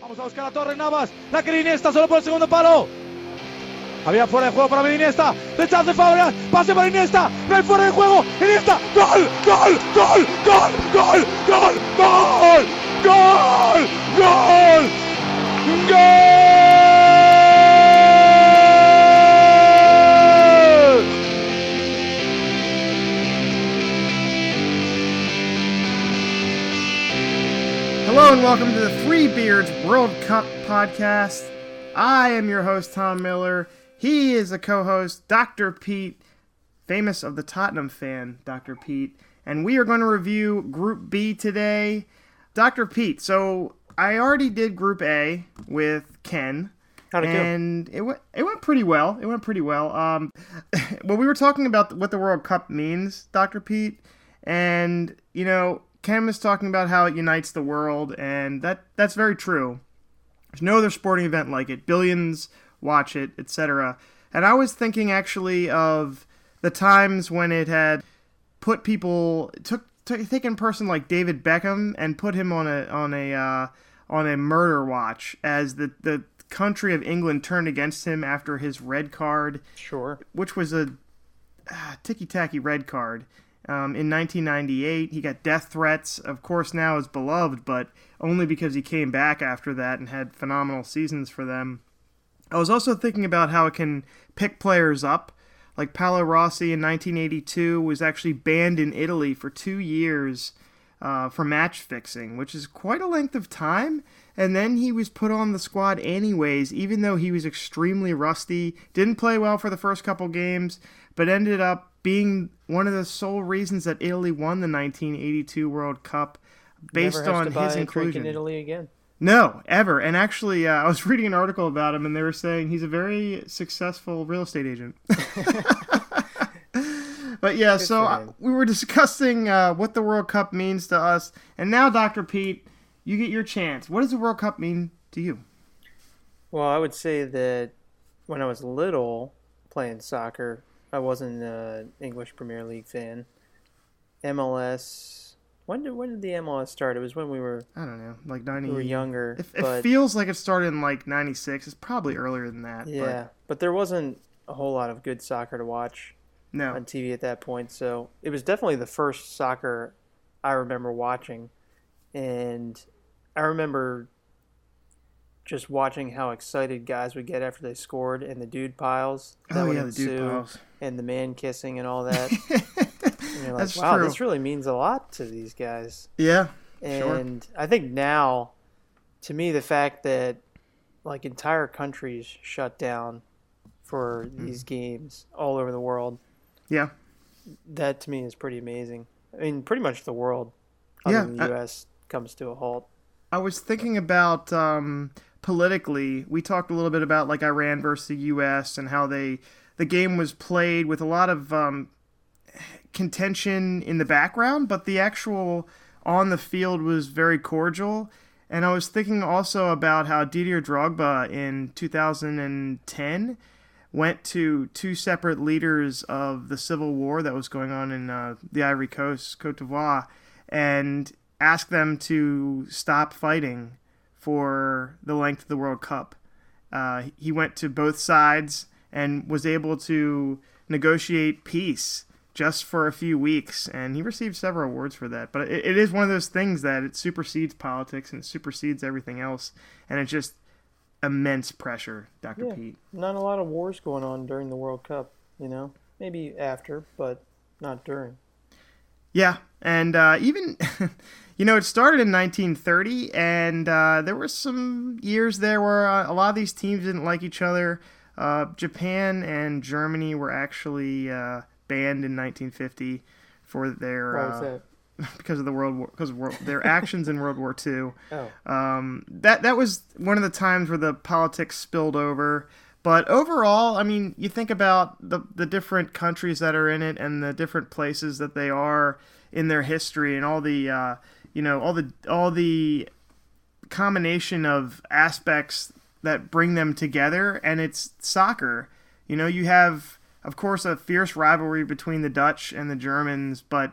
Vamos a buscar a Torres Navas, la que Iniesta solo por el segundo palo. Había fuera de juego para Iniesta, rechazo de Fábregas, pase para Iniesta, no hay fuera de juego, Iniesta, gol, gol, gol, gol, gol, gol, gol, gol, gol, gol. Hello and welcome to the Three Beards World Cup podcast. I am your host, Tom Miller. He is a co-host, Dr. Pete, famous of the Tottenham fan, Dr. Pete. And we are going to review Group B today. Dr. Pete, so I already did Group A with Ken. How'd it go? And it went pretty well. Well, we were talking about what the World Cup means, Dr. Pete. And, you know, Ken was talking about how it unites the world, and that's very true. There's no other sporting event like it. Billions watch it, etc. And I was thinking actually of the times when it had put people taken a person like David Beckham and put him on a murder watch as the country of England turned against him after his red card. Sure. Which was a ticky-tacky red card. In 1998, he got death threats. Of course, now is beloved, but only because he came back after that and had phenomenal seasons for them. I was also thinking about how it can pick players up. Like Paolo Rossi in 1982 was actually banned in Italy for 2 years for match fixing, which is quite a length of time. And then he was put on the squad anyways, even though he was extremely rusty, didn't play well for the first couple games, but ended up being one of the sole reasons that Italy won the 1982 World Cup based on his inclusion. In Italy again. No, ever. And actually, I was reading an article about him, and they were saying he's a very successful real estate agent. But yeah, so we were discussing what the World Cup means to us. And now, Dr. Pete, you get your chance. What does the World Cup mean to you? Well, I would say that when I was little playing soccer, I wasn't an English Premier League fan. MLS. When did the MLS start? It was when we were. I don't know, like 90. We were younger. It feels like it started in like 96. It's probably earlier than that. Yeah, but there wasn't a whole lot of good soccer to watch on TV at that point. So it was definitely the first soccer I remember watching, and I remember just watching how excited guys would get after they scored, and the dude piles that would ensue, and the man kissing and all that. And you're like, That's wow, true. this really means a lot to these guys. Yeah, and sure. I think now, to me, the fact that like entire countries shut down for these games all over the world, that to me is pretty amazing. I mean, pretty much the world, other than the U.S., comes to a halt. I was thinking about politically. We talked a little bit about like Iran versus the U.S. and how the game was played with a lot of contention in the background, but the actual on the field was very cordial. And I was thinking also about how Didier Drogba in 2010 went to two separate leaders of the civil war that was going on in the Ivory Coast, Côte d'Ivoire, and asked them to stop fighting for the length of the World Cup. He went to both sides and was able to negotiate peace just for a few weeks, and he received several awards for that. But it is one of those things that it supersedes politics and it supersedes everything else, and it's just immense pressure, Dr. Pete. Not a lot of wars going on during the World Cup, you know? Maybe after, but not during. Yeah, and even, you know, it started in 1930, and there were some years there where a lot of these teams didn't like each other. Japan and Germany were actually banned in 1950 for their Why was that? because of the World War, their actions in World War II. Oh. That was one of the times where the politics spilled over. But overall, I mean, you think about the different countries that are in it and the different places that they are in their history and all the all the combination of aspects that bring them together, and it's soccer. You know, you have, of course, a fierce rivalry between the Dutch and the Germans, but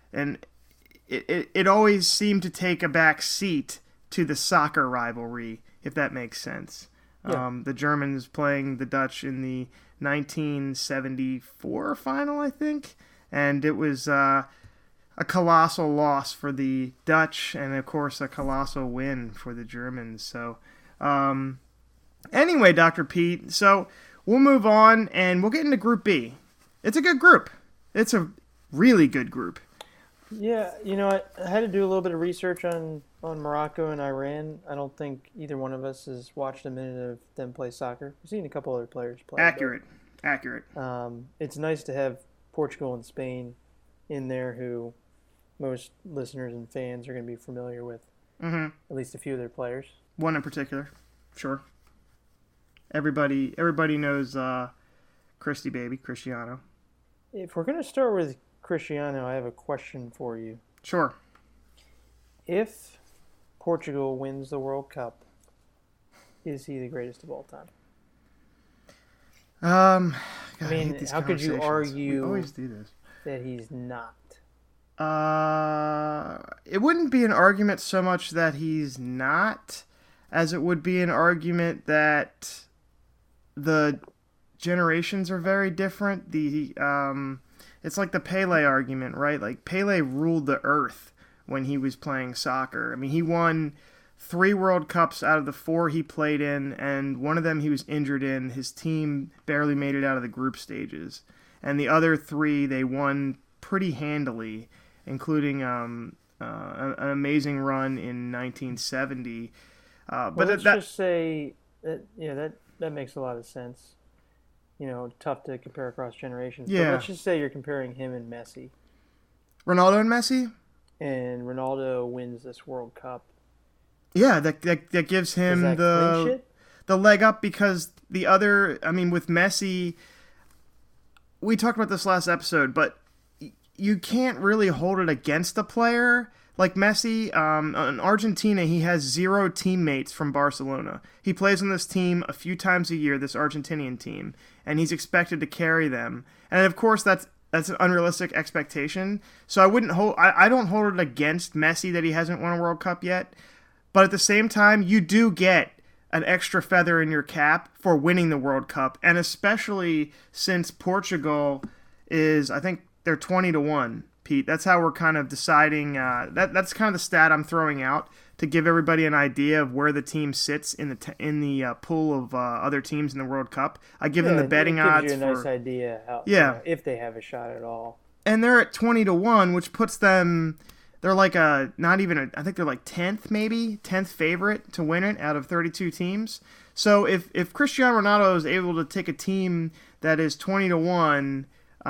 it always seemed to take a back seat to the soccer rivalry if that makes sense. Yeah. The Germans playing the Dutch in the 1974 final, I think, and it was a colossal loss for the Dutch, and of course a colossal win for the Germans. So, anyway, Dr. Pete, so we'll move on and we'll get into Group B. It's a good group. It's a really good group. Yeah, I had to do a little bit of research on Morocco and Iran. I don't think either one of us has watched a minute of them play soccer. We've seen a couple other players play. Accurate. It's nice to have Portugal and Spain in there, who most listeners and fans are going to be familiar with. Mm-hmm. At least a few of their players. One in particular, sure. Everybody knows Cristiano. If we're going to start with Cristiano, I have a question for you. Sure. If Portugal wins the World Cup, is he the greatest of all time? God, I mean, how could you argue we always do this. that he's not? It wouldn't be an argument so much that he's not, as it would be an argument that the generations are very different. It's like the Pele argument, right? Like, Pele ruled the earth when he was playing soccer. I mean, he won 3 World Cups out of the 4 he played in, and one of them he was injured in. His team barely made it out of the group stages. And the other 3 they won pretty handily, including an amazing run in 1970. But let's just say that makes a lot of sense. Tough to compare across generations. Yeah. But let's just say you're comparing him and Messi. Ronaldo and Messi? And Ronaldo wins this World Cup. Yeah, that gives him the leg up, because the other, I mean, with Messi, we talked about this last episode, but you can't really hold it against a player. Like Messi, in Argentina, he has 0 teammates from Barcelona. He plays on this team a few times a year, this Argentinian team, and he's expected to carry them. And of course, that's an unrealistic expectation. So I don't hold it against Messi that he hasn't won a World Cup yet. But at the same time, you do get an extra feather in your cap for winning the World Cup, and especially since Portugal is, I think they're 20-1. Pete, that's how we're kind of deciding. That's kind of the stat I'm throwing out to give everybody an idea of where the team sits in the pool of other teams in the World Cup. I give them the betting odds. Gives you a nice idea how, if they have a shot at all. And they're at 20-1, which puts them. They're like I think they're like 10th favorite to win it out of 32 teams. So if Cristiano Ronaldo is able to take a team that is 20-1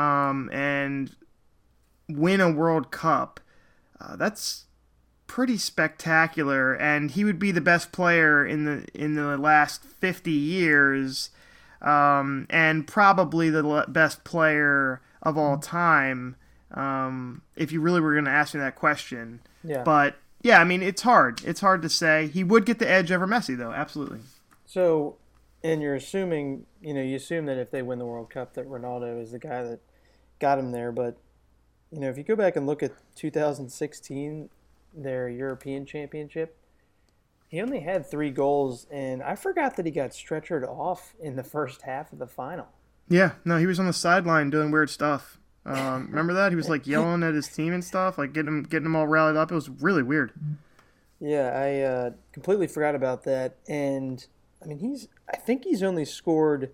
and win a World Cup, that's pretty spectacular, and he would be the best player in the last 50 years, and probably the best player of all time, if you really were going to ask me that question. Yeah. But yeah, I mean, it's hard to say. He would get the edge over Messi, though, absolutely. So, and you're assuming, you assume that if they win the World Cup that Ronaldo is the guy that got him there, but if you go back and look at 2016, their European Championship, he only had 3 goals, and I forgot that he got stretchered off in the first half of the final. Yeah, no, he was on the sideline doing weird stuff. Remember that? He was like yelling at his team and stuff, like getting them all rallied up. It was really weird. Yeah, I completely forgot about that. And I mean, I think he's only scored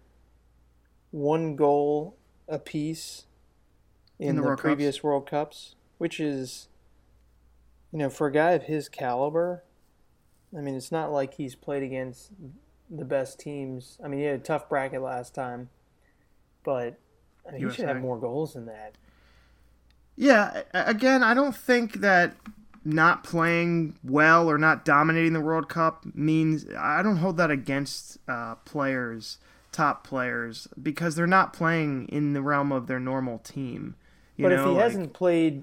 1 goal apiece in the previous World Cups, which is, for a guy of his caliber, I mean, it's not like he's played against the best teams. I mean, he had a tough bracket last time, but he should have more goals than that. Yeah, again, I don't think that not playing well or not dominating the World Cup means, I don't hold that against top players, because they're not playing in the realm of their normal team. But if he hasn't played,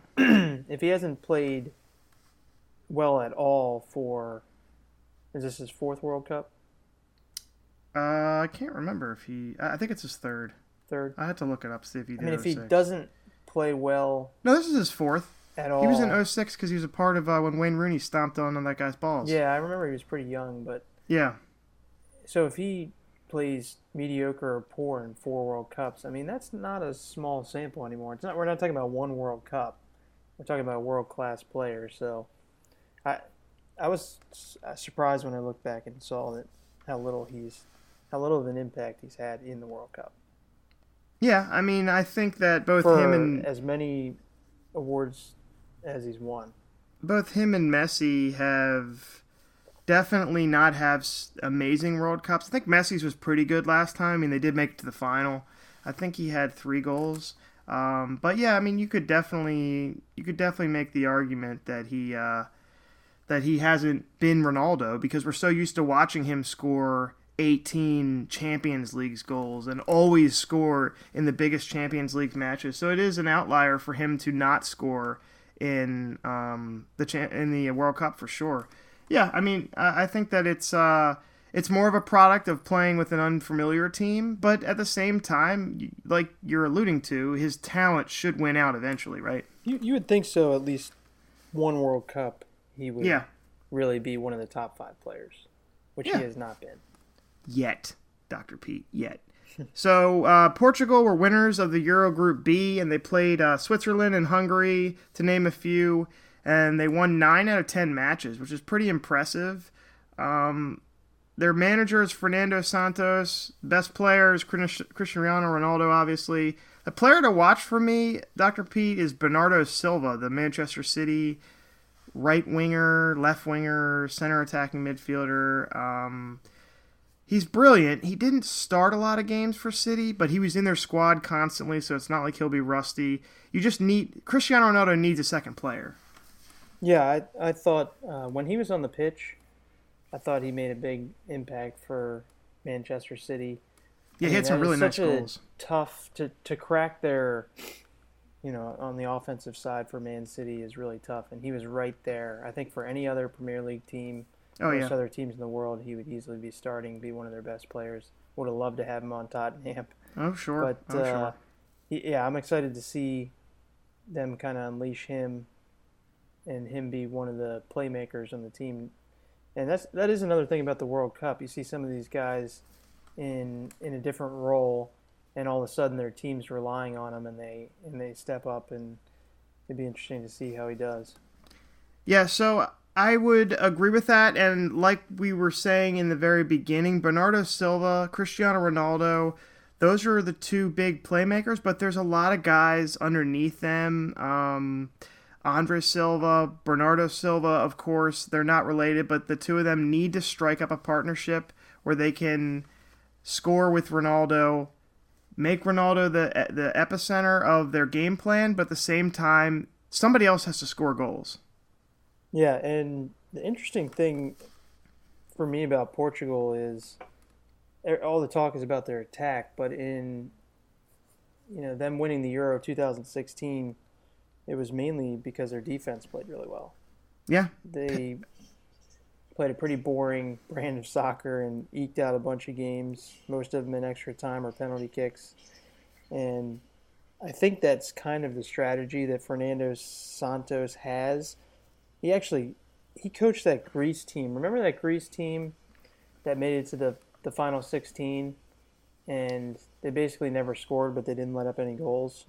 well at all is this his 4th World Cup? I can't remember I think it's his 3rd. I had to look it up, see if he did. I mean, if he doesn't play well. No, this is his 4th. At all. He was in 06 because he was a part of when Wayne Rooney stomped on that guy's balls. Yeah, I remember he was pretty young, but Yeah. So if he plays mediocre or poor in 4 World Cups, I mean, that's not a small sample anymore. We're not talking about one World Cup. We're talking about world-class players. So I was surprised when I looked back and saw that how little of an impact he's had in the World Cup. Yeah, I mean, I think that both For him and as many awards as he's won. Both him and Messi have definitely not have amazing World Cups. I think Messi's was pretty good last time. I mean, they did make it to the final. I think he had 3 goals. But yeah, I mean, you could definitely make the argument that he hasn't been Ronaldo, because we're so used to watching him score 18 Champions League goals and always score in the biggest Champions League matches. So it is an outlier for him to not score in the World Cup for sure. Yeah, I mean, I think that it's more of a product of playing with an unfamiliar team, but at the same time, like you're alluding to, his talent should win out eventually, right? You would think so. At least one World Cup, he would really be one of the top 5 players, which he has not been. Yet, Dr. Pete, yet. So Portugal were winners of the Euro Group B, and they played Switzerland and Hungary, to name a few, and they won 9 out of 10 matches, which is pretty impressive. Their manager is Fernando Santos. Best player is Cristiano Ronaldo, obviously. The player to watch for me, Dr. Pete, is Bernardo Silva, the Manchester City right winger, left winger, center attacking midfielder. He's brilliant. He didn't start a lot of games for City, but he was in their squad constantly, so it's not like he'll be rusty. Cristiano Ronaldo needs a second player. Yeah, I thought when he was on the pitch, I thought he made a big impact for Manchester City. Yeah, he had some really nice goals. Tough to crack their, on the offensive side for Man City is really tough, and he was right there. I think for any other Premier League team, most other teams in the world, he would easily be starting, be one of their best players. Would have loved to have him on Tottenham. Oh, sure. But, I'm excited to see them kind of unleash him and him be one of the playmakers on the team. And that is another thing about the World Cup. You see some of these guys in a different role, and all of a sudden their team's relying on him, and they step up, and it'd be interesting to see how he does. Yeah, so I would agree with that, and like we were saying in the very beginning, Bernardo Silva, Cristiano Ronaldo, those are the 2 big playmakers, but there's a lot of guys underneath them. Andre Silva, Bernardo Silva, of course, they're not related, but the 2 of them need to strike up a partnership where they can score with Ronaldo, make Ronaldo the epicenter of their game plan, but at the same time, somebody else has to score goals. Yeah, and the interesting thing for me about Portugal is all the talk is about their attack, but in them winning the Euro 2016, it was mainly because their defense played really well. Yeah. They played a pretty boring brand of soccer and eked out a bunch of games, most of them in extra time or penalty kicks. And I think that's kind of the strategy that Fernando Santos has. He coached that Greece team. Remember that Greece team that made it to the final 16, and they basically never scored, but they didn't let up any goals?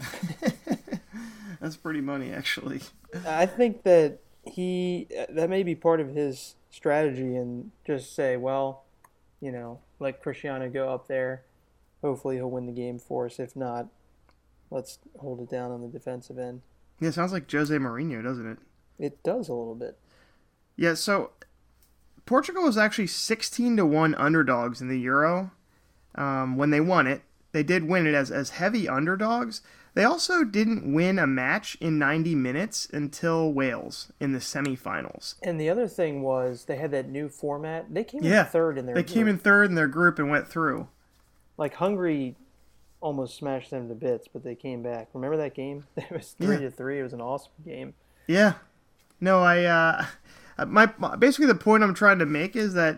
That's pretty money, actually. I think that that may be part of his strategy, and just say, well, let Cristiano go up there. Hopefully he'll win the game for us. If not, let's hold it down on the defensive end. Yeah, it sounds like Jose Mourinho, doesn't it? It does a little bit. Yeah, so Portugal was actually 16-1 underdogs in the Euro when they won it. They did win it as heavy underdogs. They also didn't win a match in 90 minutes until Wales in the semifinals. And the other thing was they had that new format. They came in third in their group. They came in third in their group and went through. Like Hungary almost smashed them to bits, but they came back. Remember that game? It was 3-3. It was an awesome game. Yeah. No, basically the point I'm trying to make is that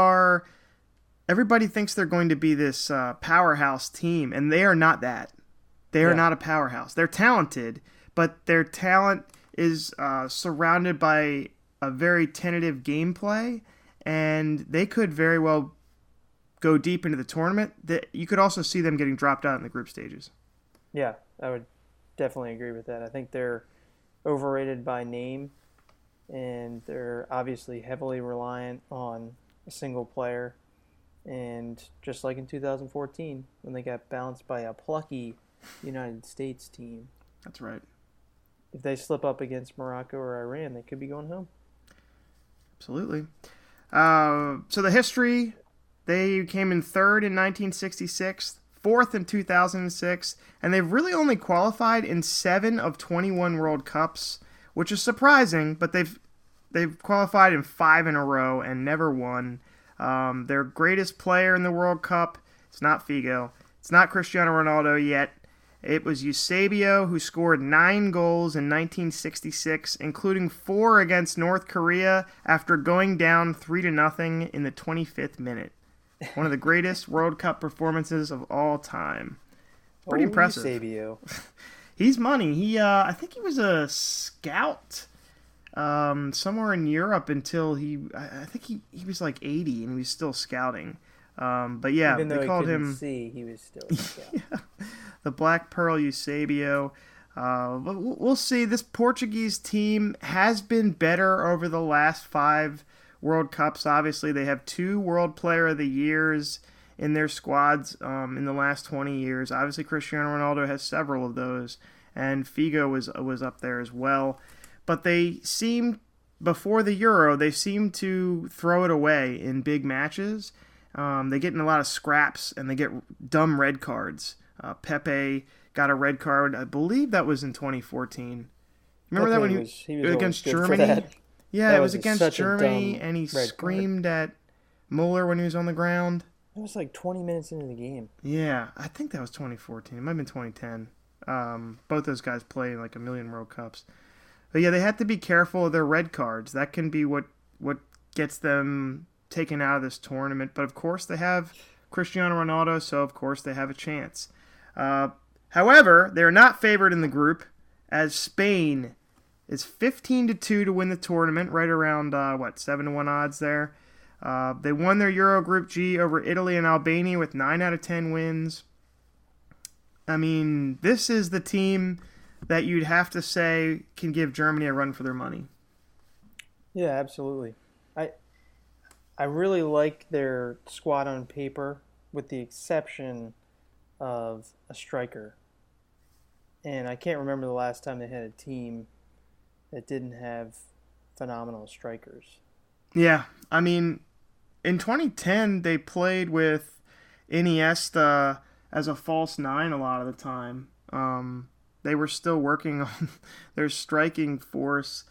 everybody thinks they're going to be this powerhouse team, and they are not that. They are not a powerhouse. They're talented, but their talent is surrounded by a very tentative gameplay, and they could very well go deep into the tournament. You could also see them getting dropped out in the group stages. Yeah, I would definitely agree with that. I think they're overrated by name, and they're obviously heavily reliant on a single player. And just like in 2014, when they got bounced by a plucky United States team. That's right. If they slip up against Morocco or Iran, they could be going home. Absolutely. So the history, they came in third in 1966, fourth in 2006, and they've really only qualified in 7 of 21 World Cups, which is surprising, but they've qualified in 5 in a row and never won. Their greatest player in the World Cup, it's not Figo. It's not Cristiano Ronaldo yet. It was Eusebio, who scored 9 goals in 1966, including 4 against North Korea after going down 3-0 in the 25th minute. One of the greatest World Cup performances of all time. Pretty impressive. Eusebio. He's money. I think he was a scout somewhere in Europe until I think he was like 80 and he was still scouting. But yeah, even though they called he couldn't him. See, he was still a scout. Yeah, the Black Pearl Eusebio. But we'll see. This Portuguese team has been better over the last 5 World Cups. Obviously, they have 2 World Player of the Years in their squads in the last 20 years. Obviously, Cristiano Ronaldo has several of those, and Figo was up there as well. But they seem, before the Euro, they seem to throw it away in big matches. They get in a lot of scraps, and they get dumb red cards. Pepe got a red card. I believe that was in 2014. Remember Pepe that when he was against Germany? Yeah, it was against Germany, and he screamed at Muller when he was on the ground. It was like 20 minutes into the game. Yeah, I think that was 2014. It might have been 2010. Both those guys play like a million World Cups. But yeah, they have to be careful of their red cards. That can be what gets them taken out of this tournament. But of course they have Cristiano Ronaldo, so of course they have a chance. However, they're not favored in the group, as Spain is 15-2 to win the tournament, right around 7-1 odds there. They won their Euro Group G over Italy and Albania with 9 out of 10 wins. I mean, this is the team that you'd have to say can give Germany a run for their money. Yeah, absolutely. I really like their squad on paper, with the exception of a striker. And I can't remember the last time they had a team that didn't have phenomenal strikers. Yeah, I mean, in 2010, they played with Iniesta as a false 9 a lot of the time. They were still working on their striking force.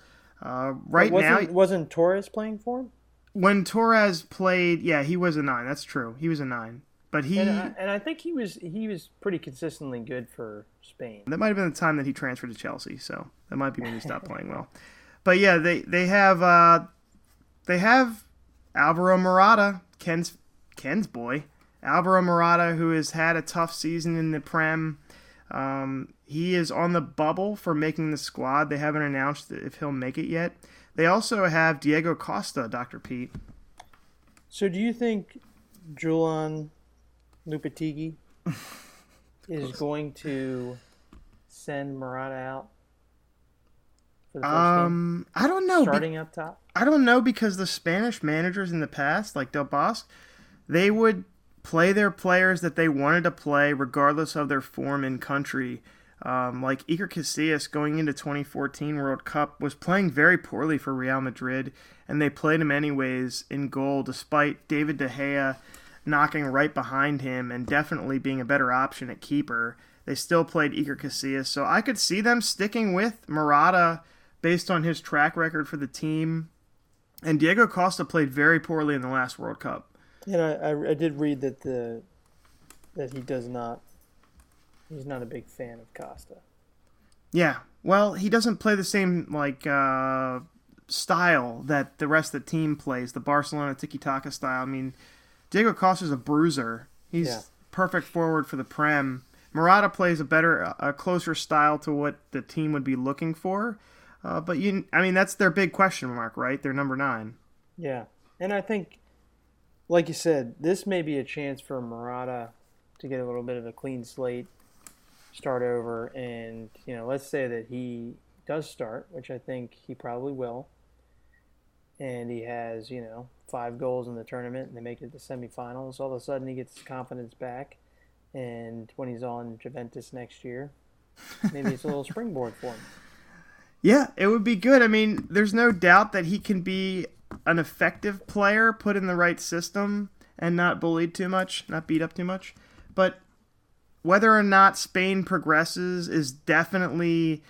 Wasn't Torres playing for him? When Torres played, yeah, he was a 9. That's true. He was a 9. But and I think he was pretty consistently good for Spain. That might have been the time that he transferred to Chelsea, so that might be when he stopped playing well. But yeah, they have Alvaro Morata, Ken's boy, Alvaro Morata, who has had a tough season in the Prem. He is on the bubble for making the squad. They haven't announced if he'll make it yet. They also have Diego Costa, Dr. Pete. So do you think Julian Lopetegui is going to send Morata out for the first game? I don't know. Starting up top? I don't know, because the Spanish managers in the past, like Del Bosque, they would play their players that they wanted to play regardless of their form in country. Like Iker Casillas going into 2014 World Cup was playing very poorly for Real Madrid, and they played him anyways in goal despite David De Gea knocking right behind him and definitely being a better option at keeper. They still played Iker Casillas, so I could see them sticking with Morata based on his track record for the team. And Diego Costa played very poorly in the last World Cup. And I did read that he does not. He's not a big fan of Costa. Yeah, well, he doesn't play the same style that the rest of the team plays, the Barcelona tiki-taka style. I mean, Diego Costa's a bruiser. He's perfect forward for the Prem. Morata plays a closer style to what the team would be looking for. But that's their big question mark, right? They're number 9. Yeah. And I think, like you said, this may be a chance for Murata to get a little bit of a clean slate, start over, and, let's say that he does start, which I think he probably will, and he has, 5 goals in the tournament, and they make it to the semifinals. All of a sudden, he gets his confidence back, and when he's on Juventus next year, maybe it's a little springboard for him. Yeah, it would be good. I mean, there's no doubt that he can be an effective player put in the right system and not bullied too much, not beat up too much. But whether or not Spain progresses is definitely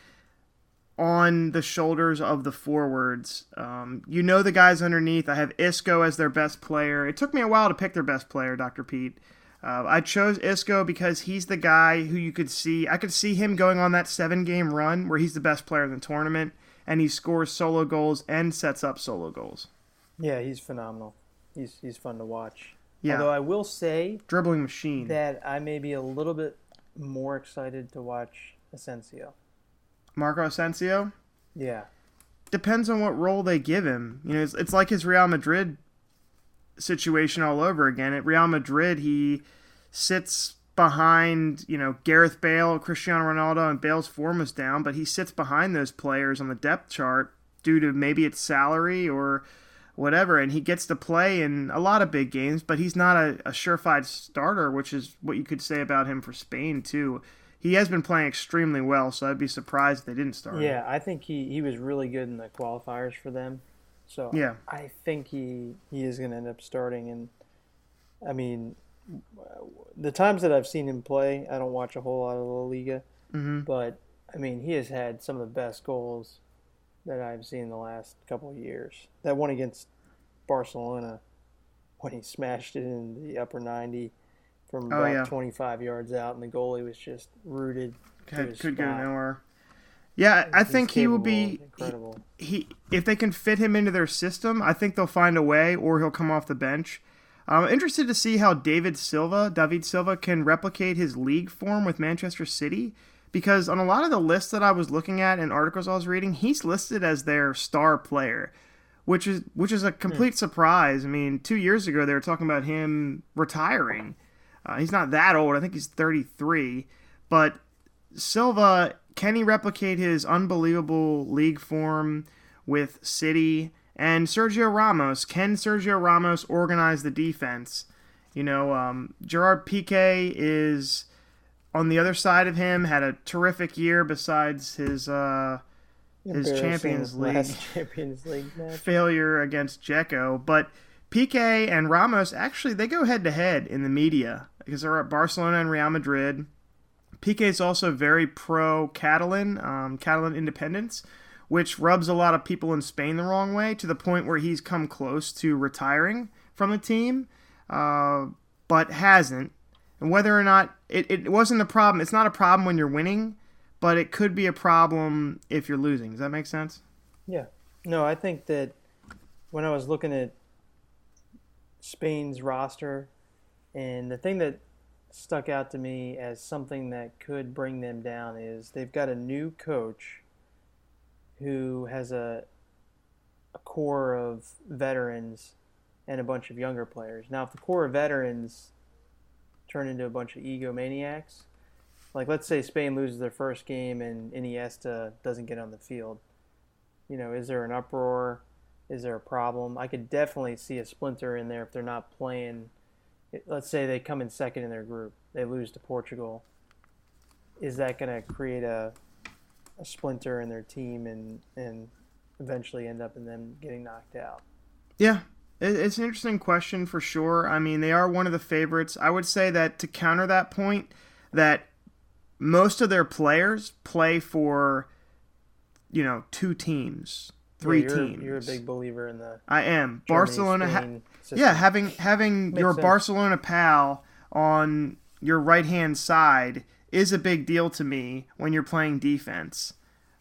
on the shoulders of the forwards. The guys underneath. I have Isco as their best player. It took me a while to pick their best player, Dr. Pete. I chose Isco because he's the guy who you could see. I could see him going on that 7-game run where he's the best player in the tournament, and he scores solo goals and sets up solo goals. Yeah, he's phenomenal. He's fun to watch. Yeah. Although I will say, dribbling machine, that I may be a little bit more excited to watch Asensio. Marco Asensio? Yeah. Depends on what role they give him. It's like his Real Madrid situation all over again. At Real Madrid, he sits behind, Gareth Bale, Cristiano Ronaldo, and Bale's form was down, but he sits behind those players on the depth chart due to maybe its salary or whatever, and he gets to play in a lot of big games, but he's not a surefire starter, which is what you could say about him for Spain, too. He has been playing extremely well, so I'd be surprised if they didn't start him. Yeah, I think he was really good in the qualifiers for them. So yeah. I think he is going to end up starting. And, I mean, the times that I've seen him play, I don't watch a whole lot of La Liga. Mm-hmm. But, I mean, he has had some of the best goals that I've seen in the last couple of years. That one against Barcelona when he smashed it in the upper 90 from about 25 yards out, and the goalie was just rooted to his spot. Could go nowhere. Yeah, I think he will be incredible. He if they can fit him into their system, I think they'll find a way, or he'll come off the bench. I'm interested to see how David Silva can replicate his league form with Manchester City, because on a lot of the lists that I was looking at and articles I was reading, he's listed as their star player, which is a complete surprise. I mean, 2 years ago they were talking about him retiring. He's not that old. I think he's 33, but Silva, can he replicate his unbelievable league form with City? And Sergio Ramos, can Sergio Ramos organize the defense? Gerard Piqué is on the other side of him, had a terrific year besides his Champions League match. Failure against Dzeko. But Piqué and Ramos, actually, they go head-to-head in the media because they're at Barcelona and Real Madrid. Piqué is also very pro-Catalan, Catalan independence, which rubs a lot of people in Spain the wrong way, to the point where he's come close to retiring from the team, but hasn't. And whether or not it wasn't a problem, it's not a problem when you're winning, but it could be a problem if you're losing. Does that make sense? Yeah. No, I think that when I was looking at Spain's roster, and the thing that stuck out to me as something that could bring them down is they've got a new coach who has a core of veterans and a bunch of younger players. Now, if the core of veterans turn into a bunch of egomaniacs, like let's say Spain loses their first game and Iniesta doesn't get on the field, is there an uproar? Is there a problem? I could definitely see a splinter in there if they're not playing. Let's say they come in second in their group. They lose to Portugal. Is that going to create a splinter in their team and eventually end up in them getting knocked out? Yeah, it's an interesting question for sure. I mean, they are one of the favorites. I would say that to counter that point, that most of their players play for, 2 teams. 3 teams. You're a big believer in the. I am. Germany, Barcelona. Having your sense. Barcelona pal on your right hand side is a big deal to me when you're playing defense.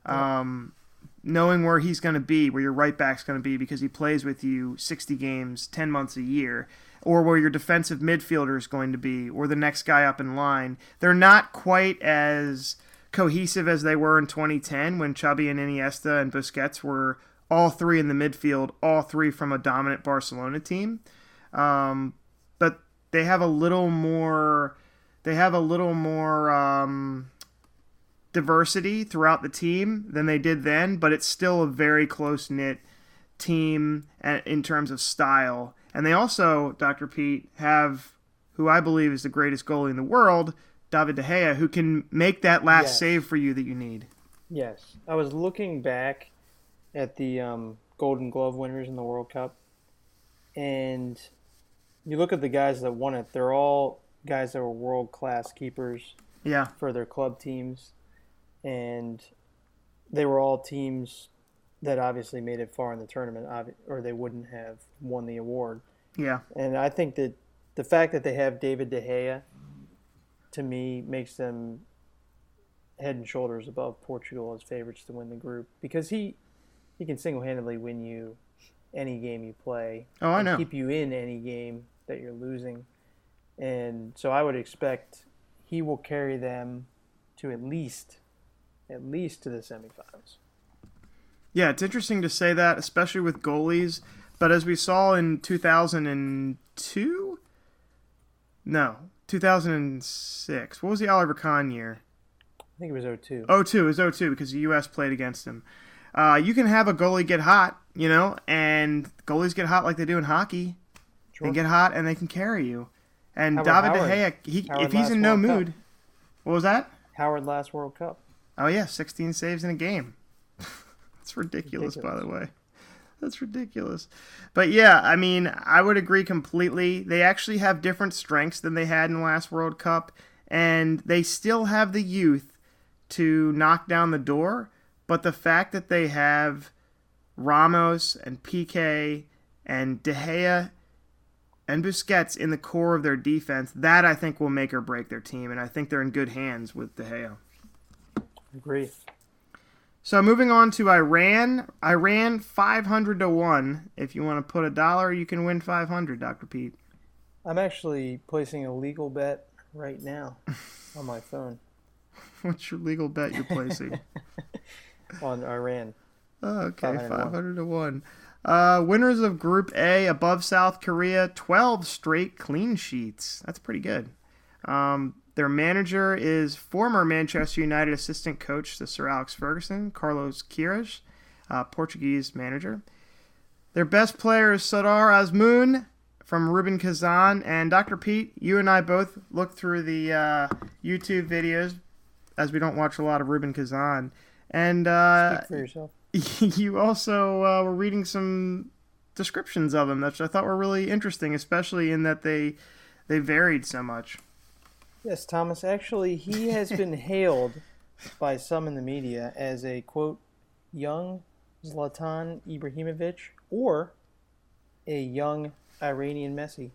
Knowing where he's going to be, where your right back's going to be, because he plays with you 60 games, 10 months a year, or where your defensive midfielder is going to be, or the next guy up in line. They're not quite as cohesive as they were in 2010 when Xavi and Iniesta and Busquets were all three in the midfield, all three from a dominant Barcelona team. But they have a little more. They have a little more diversity throughout the team than they did then, but it's still a very close-knit team in terms of style. And they also, Dr. Pete, have who I believe is the greatest goalie in the world, David De Gea, who can make that last save for you that you need. Yes. I was looking back at the Golden Glove winners in the World Cup, and you look at the guys that won it, they're all guys that were world-class keepers for their club teams, and they were all teams that obviously made it far in the tournament, or they wouldn't have won the award. Yeah. And I think that the fact that they have David De Gea, to me, makes them head and shoulders above Portugal as favorites to win the group, because he can single-handedly win you any game you play. Oh, I know. Keep you in any game that you're losing. And so I would expect he will carry them to at least to the semifinals. Yeah, it's interesting to say that, especially with goalies. But as we saw in 2002? No, 2006. What was the Oliver Kahn year? I think it was 02. 02, it was 02 because the U.S. played against him. You can have a goalie get hot, and goalies get hot like they do in hockey. Sure. They get hot and they can carry you. And David De Gea, if he's in no mood... What was that? Howard last World Cup. Oh, yeah, 16 saves in a game. That's ridiculous, by the way. That's ridiculous. But, yeah, I mean, I would agree completely. They actually have different strengths than they had in the last World Cup, and they still have the youth to knock down the door. But the fact that they have Ramos and Piqué and De Gea and Busquets in the core of their defense, that I think will make or break their team, and I think they're in good hands with De Gea. Agree. So moving on to Iran. Iran 500-1. If you want to put $1, you can win 500, Dr. Pete. I'm actually placing a legal bet right now on my phone. What's your legal bet you're placing? On Iran. Oh, okay, 500-1. Winners of Group A above South Korea, 12 straight clean sheets. That's pretty good. Their manager is former Manchester United assistant coach to Sir Alex Ferguson, Carlos Queiroz, Portuguese manager. Their best player is Sardar Azmoun from Rubin Kazan. And Dr. Pete, you and I both looked through the YouTube videos, as we don't watch a lot of Rubin Kazan. And speak for yourself. You also were reading some descriptions of him that I thought were really interesting, especially in that they varied so much. Yes, Thomas. Actually, he has been hailed by some in the media as a, quote, young Zlatan Ibrahimovic or a young Iranian Messi.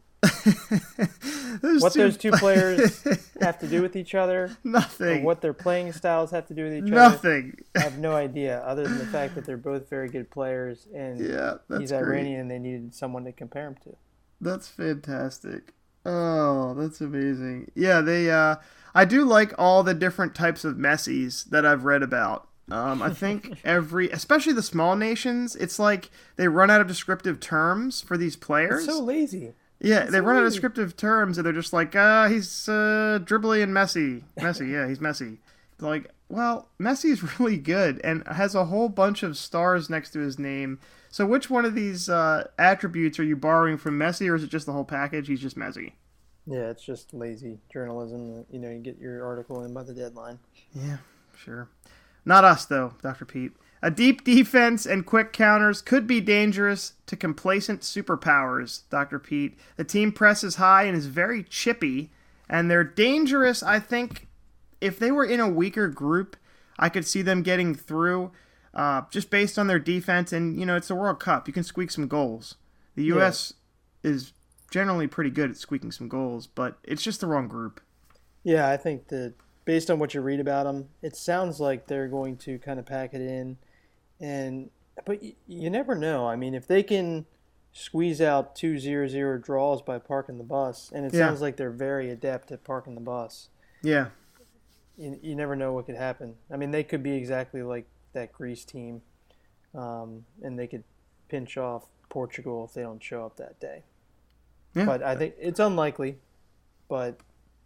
Those two players have to do with each other, nothing. Or what their playing styles have to do with each other, nothing. I have no idea, other than the fact that they're both very good players, and he's Iranian, and they needed someone to compare him to. That's fantastic. Oh, that's amazing. Yeah, I do like all the different types of Messis that I've read about. I think especially the small nations, it's like they run out of descriptive terms for these players. It's so lazy. Yeah, they run out of descriptive terms, and they're just like, he's dribbly and messy. Yeah, he's messy. Like, well, Messi's really good and has a whole bunch of stars next to his name. So which one of these attributes are you borrowing from Messi, or is it just the whole package? He's just messy. Yeah, it's just lazy journalism. You get your article in by the deadline. Yeah, sure. Not us, though, Dr. Pete. A deep defense and quick counters could be dangerous to complacent superpowers, Dr. Pete. The team presses high and is very chippy, and they're dangerous. I think if they were in a weaker group, I could see them getting through just based on their defense. And, it's a World Cup. You can squeak some goals. The U.S. is generally pretty good at squeaking some goals, but it's just the wrong group. Yeah, I think that based on what you read about them, it sounds like they're going to kind of pack it in. But you never know. I mean, if they can squeeze out 2-0-0 draws by parking the bus, and it sounds like they're very adept at parking the bus. Yeah. You never know what could happen. I mean, they could be exactly like that Greece team and they could pinch off Portugal if they don't show up that day. Yeah. But I think it's unlikely. But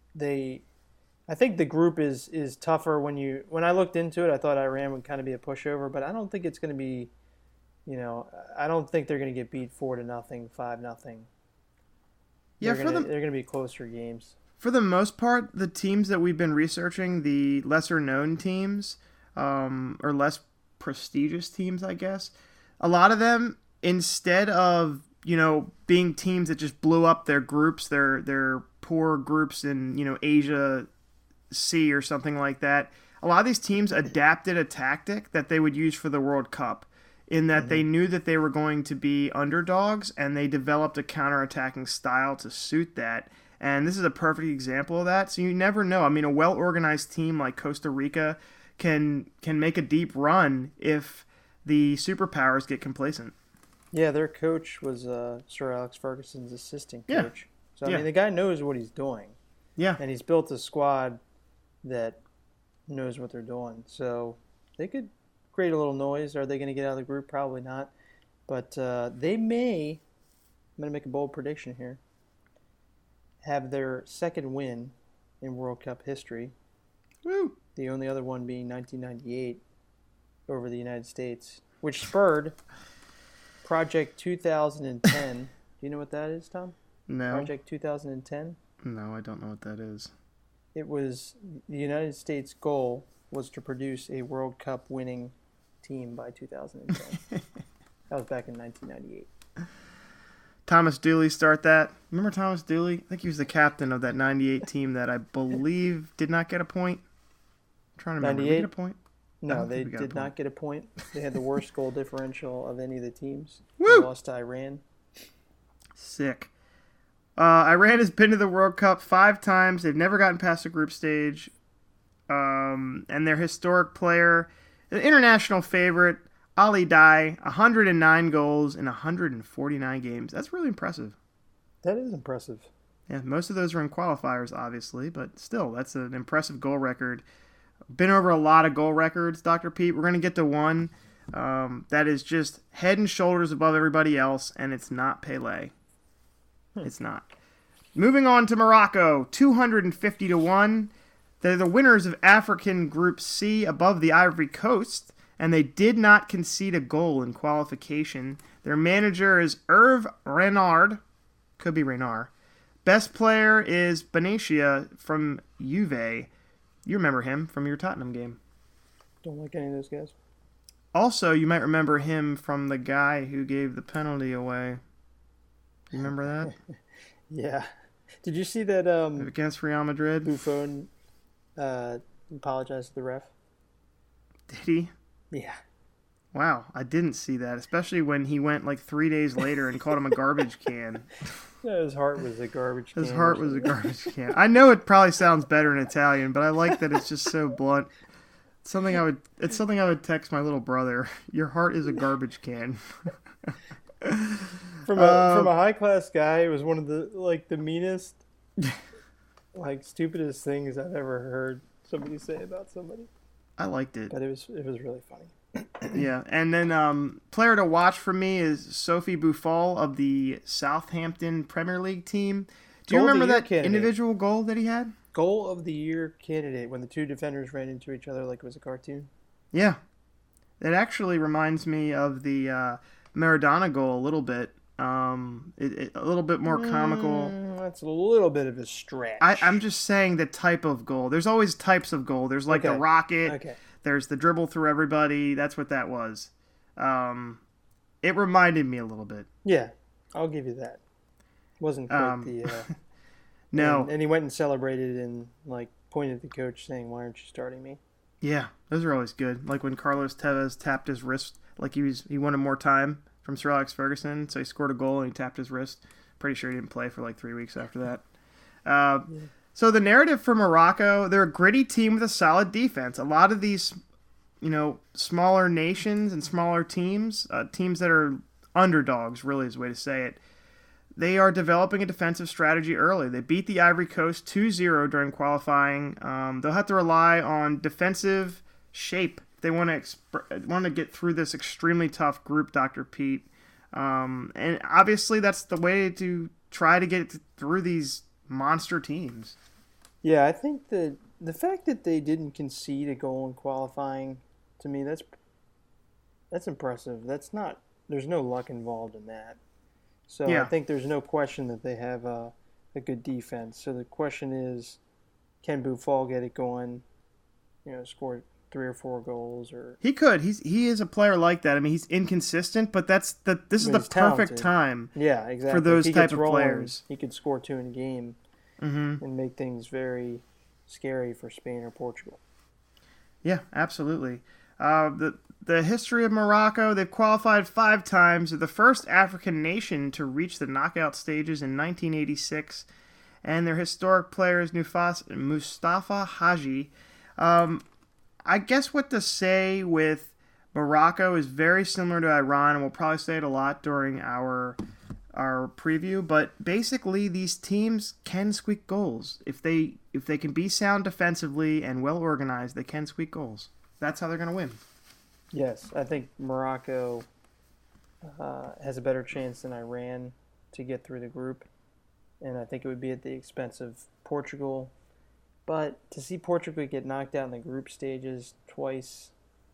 I think the group is tougher. When I looked into it, I thought Iran would kind of be a pushover, but I don't think it's going to be. I don't think they're going to get beat 4-0, 5-0. Yeah, they're going to be closer games. For the most part, the teams that we've been researching, the lesser known teams, or less prestigious teams, I guess, a lot of them, instead of being teams that just blew up their groups, their poor groups in Asia C or something like that, a lot of these teams adapted a tactic that they would use for the World Cup, in that they knew that they were going to be underdogs, and they developed a counterattacking style to suit that. And this is a perfect example of that. So you never know. I mean, a well-organized team like Costa Rica can make a deep run if the superpowers get complacent. Yeah, their coach was Sir Alex Ferguson's assistant coach. Yeah. So, I mean, the guy knows what he's doing. Yeah. And he's built a squad that knows what they're doing. So they could create a little noise. Are they going to get out of the group? Probably not. But they may, I'm going to make a bold prediction here, have their second win in World Cup history. Woo! The only other one being 1998 over the United States, which spurred Project 2010. Do you know what that is, Tom? No. Project 2010? No, I don't know what that is. It was the United States' goal was to produce a World Cup winning team by 2010. That was back in 1998. Thomas Dooley start that. Remember Thomas Dooley? I think he was the captain of that 98 team that I believe did not get a point. I'm trying to remember. Did they get a point? No, they did not get a point. They had the worst goal differential of any of the teams. Woo! They lost to Iran. Sick. Iran has been to the World Cup 5 times. They've never gotten past the group stage. And their historic player, an international favorite, Ali Dai, 109 goals in 149 games. That's really impressive. That is impressive. Yeah, most of those are in qualifiers, obviously, but still, that's an impressive goal record. Been over a lot of goal records, Dr. Pete. We're going to get to one that is just head and shoulders above everybody else, and it's not Pele. It's not. Moving on to Morocco, 250-1. They're the winners of African Group C above the Ivory Coast, and they did not concede a goal in qualification. Their manager is Hervé Renard. Could be Renard. Best player is Benatia from Juve. You remember him from your Tottenham game. Don't like any of those guys. Also, you might remember him from the guy who gave the penalty away. You remember that? Yeah. Did you see that against Real Madrid? Buffon apologized to the ref. Did he? Yeah. Wow, I didn't see that, especially when he went like 3 days later and called him a garbage can. Yeah, his heart was a garbage can. His heart was a garbage can. I know it probably sounds better in Italian, but I like that it's just so blunt. It's something I would text my little brother. Your heart is a garbage can. From a high class guy, it was one of the meanest, stupidest things I've ever heard somebody say about somebody. I liked it, but it was really funny. Yeah, and then player to watch for me is Sophie Buffal of the Southampton Premier League team. Do you remember that individual goal that he had? Goal of the year candidate when the two defenders ran into each other like it was a cartoon. Yeah, it actually reminds me of the Maradona goal a little bit. A little bit more comical. That's a little bit of a stretch. I'm just saying the type of goal. There's always types of goal. There's like the rocket. Okay. There's the dribble through everybody. That's what that was. It reminded me a little bit. Yeah, I'll give you that. Wasn't quite the... No. And he went and celebrated and pointed at the coach saying, "Why aren't you starting me?" Yeah, those are always good. Like when Carlos Tevez tapped his wrist, like he wanted more time from Sir Alex Ferguson, so he scored a goal and he tapped his wrist. Pretty sure he didn't play for 3 weeks after that. Yeah. So the narrative for Morocco, they're a gritty team with a solid defense. A lot of these, smaller nations and smaller teams, teams that are underdogs, really is the way to say it, they are developing a defensive strategy early. They beat the Ivory Coast 2-0 during qualifying. They'll have to rely on defensive shape They want to get through this extremely tough group, Dr. Pete. And obviously that's the way to try to get through these monster teams. Yeah, I think that the fact that they didn't concede a goal in qualifying, to me, that's impressive. There's no luck involved in that. So yeah. I think there's no question that they have a good defense. So the question is, can Buffal get it going? Score 3 or 4 goals, or he could. He is a player like that. I mean, he's inconsistent, but this is the perfect time. Yeah, exactly. For those type of players. He could score 2 in a game and make things very scary for Spain or Portugal. Yeah, absolutely. The history of Morocco, they've qualified 5 times. They're the first African nation to reach the knockout stages in 1986, and their historic player is Mustafa Hadji. I guess what to say with Morocco is very similar to Iran, and we'll probably say it a lot during our preview, but basically these teams can squeak goals. If they can be sound defensively and well organized, they can squeak goals. That's how they're going to win. Yes, I think Morocco has a better chance than Iran to get through the group, and I think it would be at the expense of Portugal. But to see Portugal get knocked out in the group stages twice,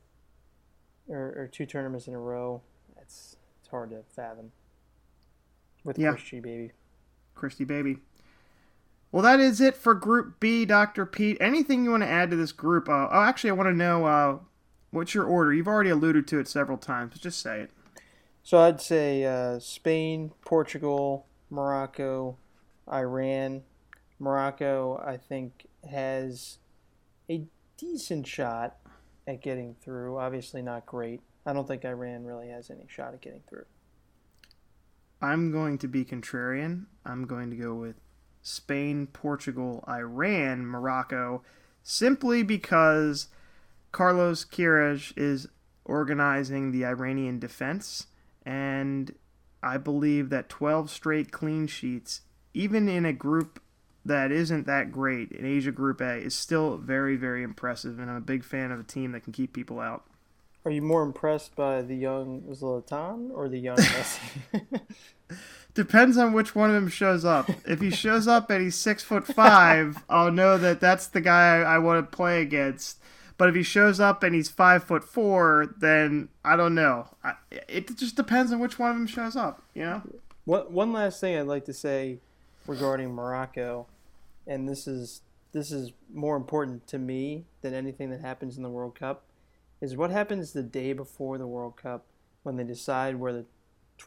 or 2 tournaments in a row, it's hard to fathom. With Christie, baby. Christie, baby. Well, that is it for Group B, Dr. Pete. Anything you want to add to this group? Actually, I want to know what's your order. You've already alluded to it several times, but just say it. So I'd say Spain, Portugal, Morocco, Iran. Morocco, I think, has a decent shot at getting through. Obviously not great. I don't think Iran really has any shot at getting through. I'm going to be contrarian. I'm going to go with Spain, Portugal, Iran, Morocco, simply because Carlos Queiroz is organizing the Iranian defense, and I believe that 12 straight clean sheets, even in a group that isn't that great, in Asia Group A, is still very, very impressive, and I'm a big fan of a team that can keep people out. Are you more impressed by the young Zlatan or the young Messi? Depends on which one of them shows up. If he shows up and he's 6'5", I'll know that that's the guy I want to play against. But if he shows up and he's 5'4", then I don't know. It just depends on which one of them shows up. One last thing I'd like to say regarding Morocco, and this is more important to me than anything that happens in the World Cup, is what happens the day before the World Cup when they decide where the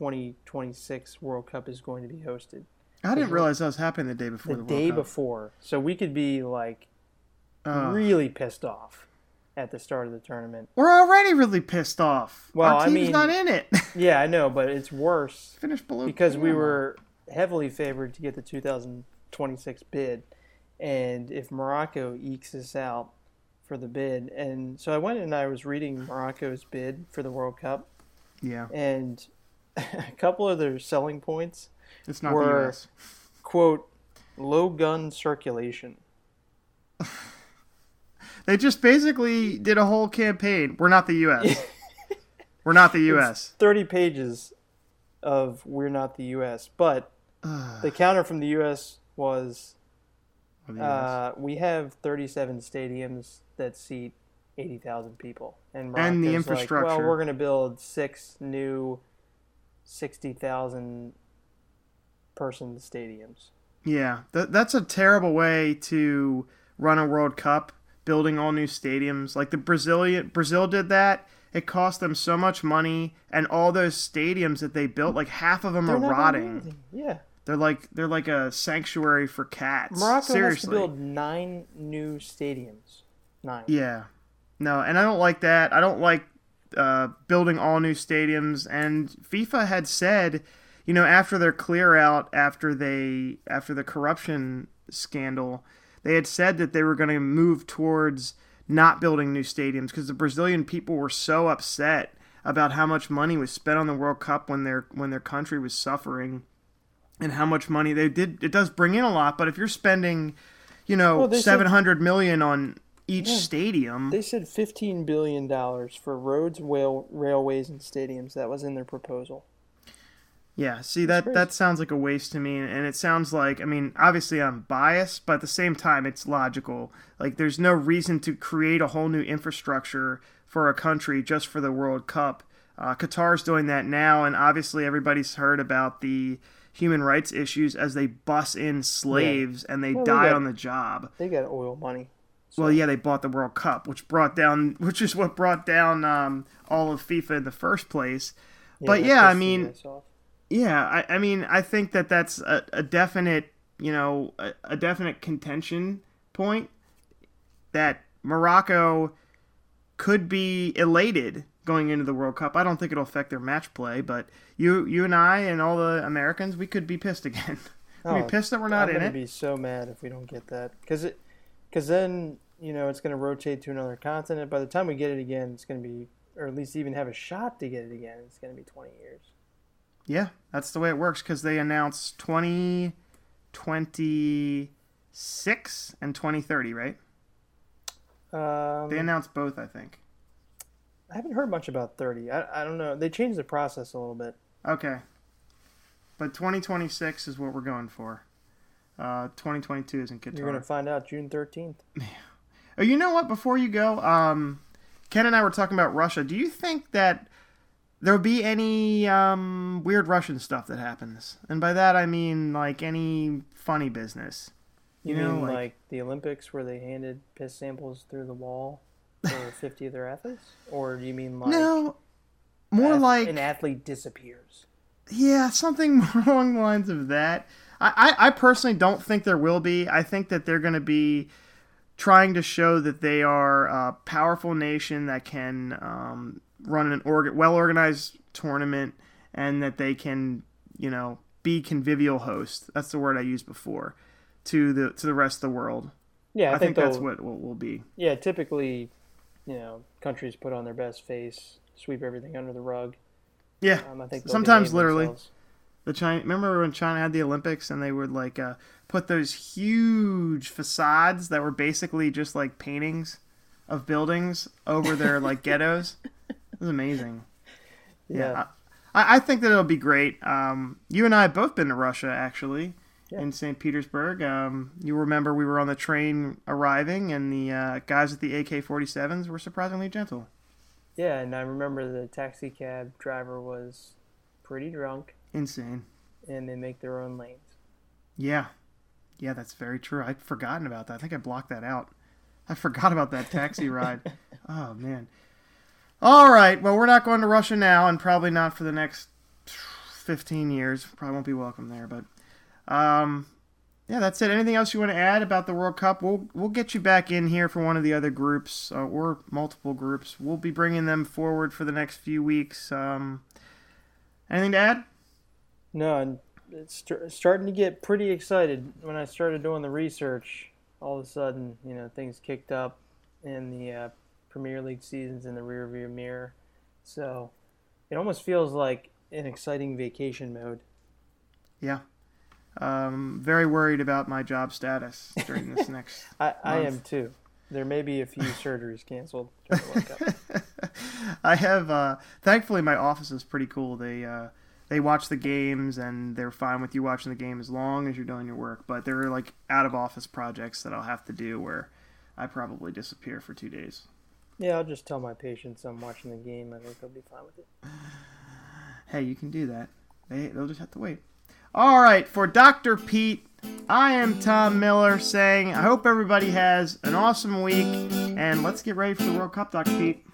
2026 World Cup is going to be hosted. I didn't realize that was happening the day before the World Cup. The day before. So we could be really pissed off at the start of the tournament. We're already really pissed off. Well, our team's not in it. Yeah, I know, but it's worse. Finished below because we were heavily favored to get the 2026 bid, and if Morocco ekes us out for the bid, and so I went and I was reading Morocco's bid for the World Cup. Yeah. And a couple of their selling points were, the US. Quote, low gun circulation. They just basically did a whole campaign. We're not the U.S. We're not the U.S. It's 30 pages of we're not the U.S. But the counter from the U.S. was we have 37 stadiums that seat 80,000 people. And the infrastructure. Well, we're going to build 6 new 60,000 person stadiums. Yeah, that's a terrible way to run a World Cup, building all new stadiums. Like Brazil did that. It cost them so much money, and all those stadiums that they built, like half of them are rotting. Yeah. They're like a sanctuary for cats. Morocco Seriously. has to build 9 new stadiums. 9. Yeah. No, and I don't like that. I don't like building all new stadiums. And FIFA had said, after their clear out, after the corruption scandal, they had said that they were going to move towards not building new stadiums because the Brazilian people were so upset about how much money was spent on the World Cup when their country was suffering, and how much money they did. It does bring in a lot, but if you're spending, $700 million on each stadium. They said $15 billion for roads, railways, and stadiums. That was in their proposal. Yeah, see, that sounds like a waste to me, and it sounds like, I mean, obviously I'm biased, but at the same time, it's logical. Like, there's no reason to create a whole new infrastructure for a country just for the World Cup. Qatar's doing that now, and obviously everybody's heard about the human rights issues as they bus in slaves and they die on the job. They got oil money. So. Well, yeah, they bought the World Cup, which is what brought down all of FIFA in the first place. Yeah, but yeah, I mean, I mean, I think that's a definite, a definite contention point that Morocco could be elated going into the World Cup. I don't think it'll affect their match play, but you and I and all the Americans, we could be pissed again. We'd be pissed that we're not in it. I'm going to be so mad if we don't get that. Because then, it's going to rotate to another continent. By the time we get it again, it's going to be, or at least even have a shot to get it again, it's going to be 20 years. Yeah, that's the way it works, because they announced 2026 and 2030, right? They announced both, I think. I haven't heard much about 30. I don't know. They changed the process a little bit. Okay. But 2026 is what we're going for. 2022 is in Qatar. You're going to find out June 13th. Oh, you know what? Before you go, Ken and I were talking about Russia. Do you think that there'll be any weird Russian stuff that happens? And by that, I mean, like, any funny business. You mean like the Olympics where they handed piss samples through the wall for 50 of their athletes? Or do you mean like... No, more like... an athlete disappears. Yeah, something more along the lines of that. I personally don't think there will be. I think that they're going to be trying to show that they are a powerful nation that can run an well-organized tournament, and that they can, be convivial hosts. That's the word I used before, to the rest of the world. Yeah, I think that's what will be. Yeah, typically, countries put on their best face, sweep everything under the rug. Yeah, I think sometimes literally. Themselves. Remember when China had the Olympics and they would put those huge facades that were basically just like paintings of buildings over their ghettos? It was amazing. Yeah. I think that it'll be great. You and I have both been to Russia, actually, in St. Petersburg. You remember we were on the train arriving, and the guys at the AK-47s were surprisingly gentle. Yeah, and I remember the taxi cab driver was pretty drunk. Insane. And they make their own lanes. Yeah. Yeah, that's very true. I'd forgotten about that. I think I blocked that out. I forgot about that taxi ride. Oh, man. All right. Well, we're not going to Russia now, and probably not for the next 15 years. Probably won't be welcome there. But, yeah, that's it. Anything else you want to add about the World Cup? We'll get you back in here for one of the other groups, or multiple groups. We'll be bringing them forward for the next few weeks. Anything to add? No, it's starting to get pretty excited. When I started doing the research, all of a sudden, things kicked up, and the Premier League season's in the rearview mirror. So it almost feels like an exciting vacation mode. Yeah. Very worried about my job status during this next I am too. There may be a few surgeries canceled during the World Cup. I have, thankfully my office is pretty cool. They watch the games, and they're fine with you watching the game as long as you're doing your work. But there are out-of-office projects that I'll have to do where I probably disappear for 2 days. Yeah, I'll just tell my patients I'm watching the game. I think they'll be fine with it. Hey, you can do that. They'll just have to wait. All right, for Dr. Pete, I am Tom Miller saying I hope everybody has an awesome week, and let's get ready for the World Cup, Dr. Pete.